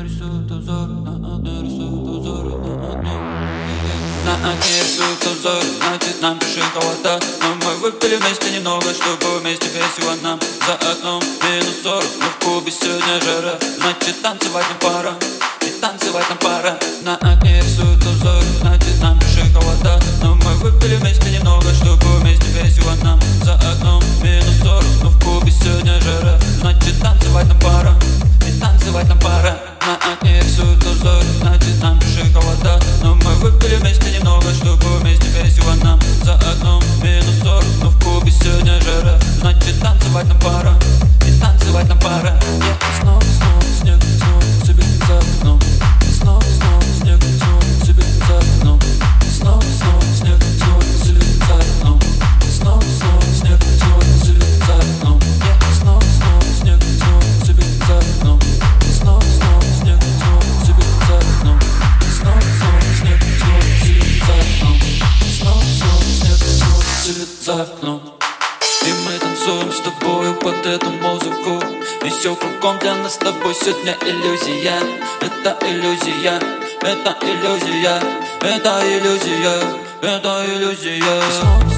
рисуют узоры, на окне рисуют узоры, на окне. На окне рисуют узоры, значит нам пиши холода. Но мы выпили вместе немного, чтобы вместе весело нам. За окном минус 40, но в клубе сегодня жара. Значит танцевать нам пора, и танцевать нам пора. На окне рисуют узоры, значит нам пиши холода. Но мы выпили вместе немного, чтобы вместе весело нам. За окном минус 40, но в клубе сегодня жара. Значит танцевать нам пора, и танцевать нам пора. На окне рисуют узоры, значит нам пиши холода. Но мы выпили вместе немного, чтобы вместе весело нам. За окном минус 40, но в клубе сегодня жара. Значит танцевать нам пора, и танцевать нам пора. Снова снег, снова тебе за окном. Снова снег, снова тебе за окном. Снова снег, снова тебе за окном. Снова снег, снова тебе за окном. Снова снег, снова тебе за окном. Снова снег, снова тебе за окном. Снова снег, снова тебе за окном. Снова снег, снова тебе за окном. И мы танцуем с тобою под эту музыку. И все кругом для нас с тобой сегодня иллюзия. Это иллюзия, это иллюзия, это иллюзия, это иллюзия.